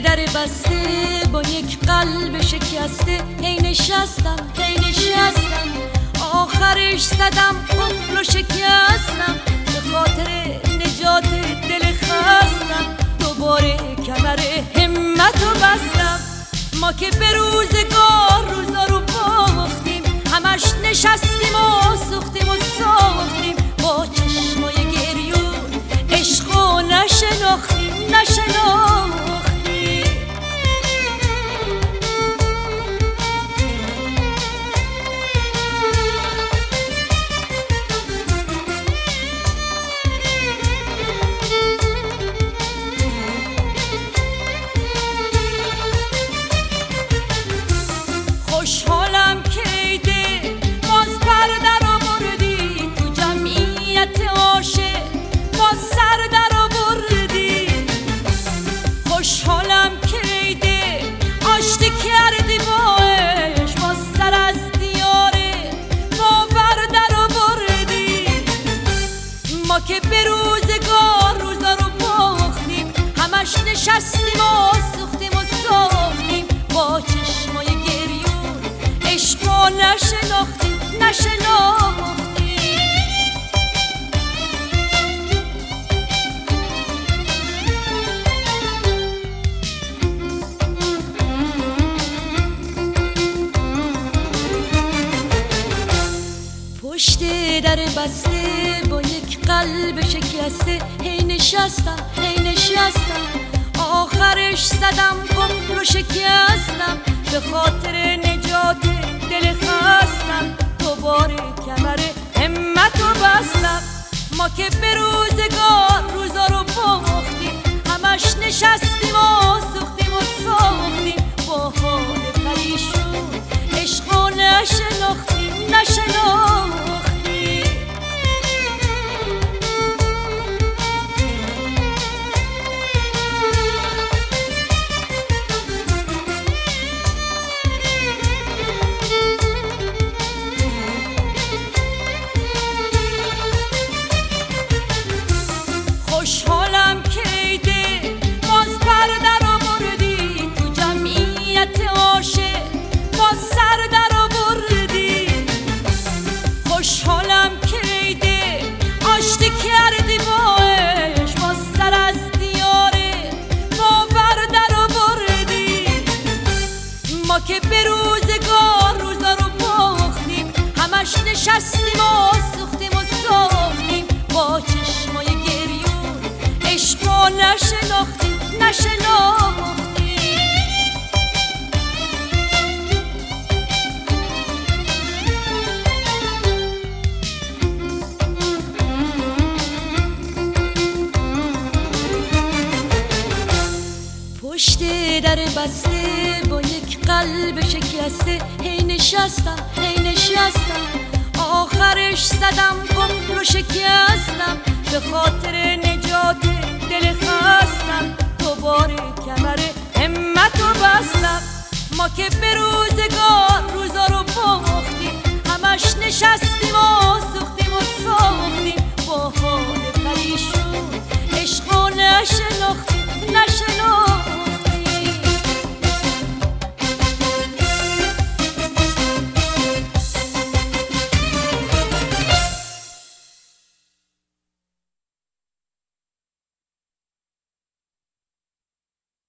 در بسته با یک قلب شکسته، هی نشستم آخرش زدم قفل و شکستم، به خاطر نجات دل خستم دوباره کمر همت رو بستم. ما که به روزگار روزا رو باختیم، همش نشستیم و سوختیم و ساختیم، با چشمای گریون عشق و نشناختیم. خوشحالم که ایده باز پرده رو بردی، تو جمعیت عاشق باز سر در آوردی. خوشحالم که ایده آشتی کردی با عشق، باز سر از دیاره باور در آوردی. ما که به روزگار روزا رو باختیم، همش نشستیم و سوختیم و ساختیم، با چشمای گریون عشق رو نشناختیم. پشت در بسته با یک قلب شکسته، هی نشستم آخرش زدم قفل و شکستم، به خاطر نجات دل خستم دوباره کمر همت رو بستم. ما که به روزگار روزا رو باختیم، همش نشستیم و سوختیم و ساختیم، با حال پریشون عشق رو نشناختیم. خوشحالم که ایده باز پرده رو بردی، تو جمعیت عاشق باز سر در آوردی. خوشحالم که ایده آشتی کردی با عشق، باز سر از دیاره باور در آوردی. ما که به روزگار روزا رو باختیم، همش نشستیم و سوختیم و ساختیم، با چشمای گریون عشق رو نشناختیم. پشت در بسته با یک قلب شکسته، هی نشستم آخرش زدم قفل و شکستم، به خاطر نجات دل خستم دوباره کمر همت رو بستم. ما که به روزگار روزا رو باختیم، همش نشستیم